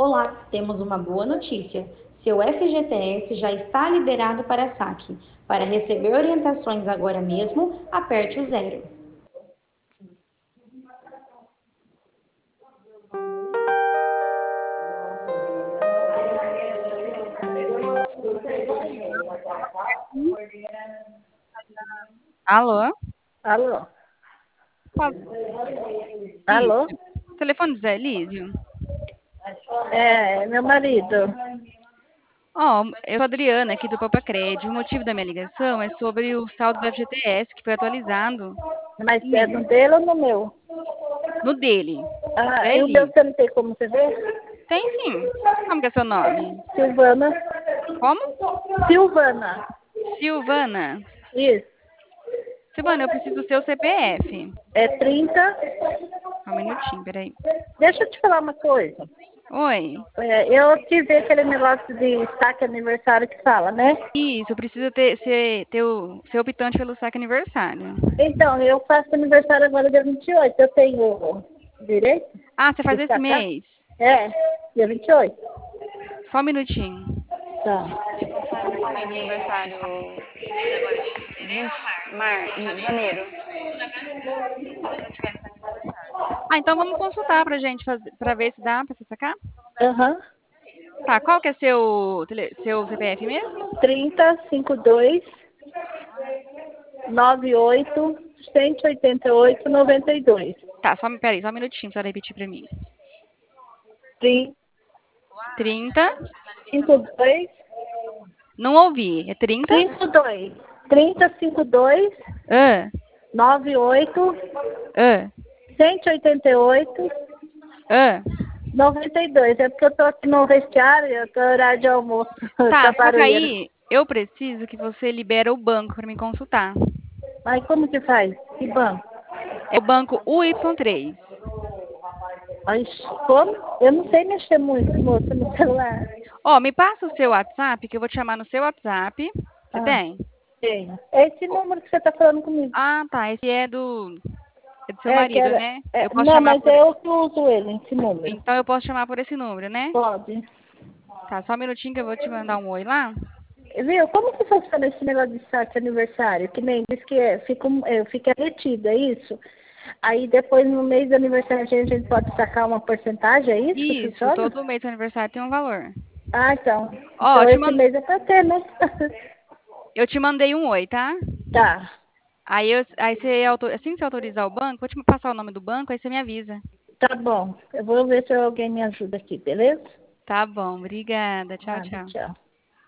Olá, temos uma boa notícia. Seu FGTS já está liberado para saque. Para receber orientações agora mesmo, aperte o zero. Alô? Alô? Fala, Alô? Lísio. Telefone do Zé Lísio? É, meu marido. Ó, eu sou a Adriana, aqui do Papacred. O motivo da minha ligação é sobre o saldo do FGTS, que foi atualizado. Mas é no Lísio, dele ou no meu? no dele. Ah, Zé e o meu você Lísio. não tem como você ver? Tem sim. Como que é seu nome? Silvana. Como? Silvana. Silvana. Isso. Silvana, eu preciso do seu CPF. É 30. Só um minutinho, peraí. Deixa eu te falar uma coisa. Oi. Eu tive aquele negócio de saque aniversário que fala, né? Isso, eu preciso ser optante pelo saque aniversário. Então, eu faço aniversário agora dia 28. Eu tenho direito Ah, você faz de esse sacar? mês? É, dia 28. Só um minutinho. Tá. Passar nesse mês de aniversário agora de janeiro. Se não tiver esse aniversário. Ah, então vamos consultar pra gente fazer, pra ver se dá pra você sacar? Aham. Tá, qual que é seu CPF mesmo? 30, 52, 98, 188, 92. Tá, peraí, só um minutinho, pra repetir pra mim. 30, 30, 52, não ouvi, é 30? 52. 30, 52, Ah, 98, ah, 188, ah. 92. É porque eu tô aqui no vestiário, eu tô horário de almoço, Tá, tá só que barulheira. aí eu preciso que você libere o banco pra me consultar. Mas como que faz? Que banco? É o banco UY3. Mas como? Eu não sei mexer muito, moça, no celular. Ó, me passa o seu WhatsApp, que eu vou te chamar no seu WhatsApp. Você Ah, tem? tenho. É esse número que você tá falando comigo. Ah, tá. Esse é do seu É, que marido, era. né? Eu É, posso não, chamar mas por. eu que uso ele, esse número. Então eu posso chamar por esse número, né? Pode. Tá, só um minutinho que eu vou te mandar um oi lá. Viu? Como que funciona esse negócio de saque aniversário? Que nem diz que fica retido, é isso? Aí depois no mês do aniversário a gente pode sacar uma porcentagem, é isso que Isso, funciona? todo mês do aniversário tem um valor. Ah, então. Ó, Então esse mês é pra ter, né? eu te mandei um oi, tá? Tá, Aí assim que você autorizar o banco, vou te passar o nome do banco, aí você me avisa. tá bom. Eu vou ver se alguém me ajuda aqui, beleza? Tá bom, obrigada. Tchau, Ah, tchau. tchau.